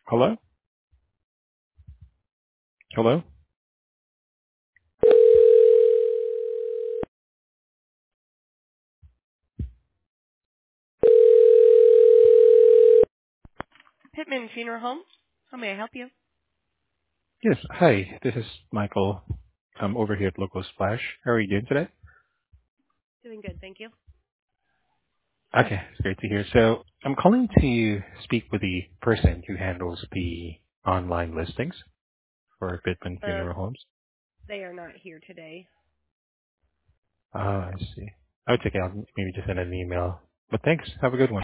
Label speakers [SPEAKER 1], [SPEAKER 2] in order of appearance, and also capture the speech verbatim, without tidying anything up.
[SPEAKER 1] Hello? Hello?
[SPEAKER 2] Pittman Funeral Home. How may I help you?
[SPEAKER 1] Yes. Hi, this is Michael. I'm over here at Local Splash. How are you doing today?
[SPEAKER 2] Doing good, thank you.
[SPEAKER 1] Okay, it's great to hear. So I'm calling to speak with the person who handles the online listings for Pittman
[SPEAKER 2] Uh,
[SPEAKER 1] Funeral Homes.
[SPEAKER 2] they are not here today.
[SPEAKER 1] Ah, I see. Oh, it's okay. I'll maybe just send an email. But thanks. Have a good one.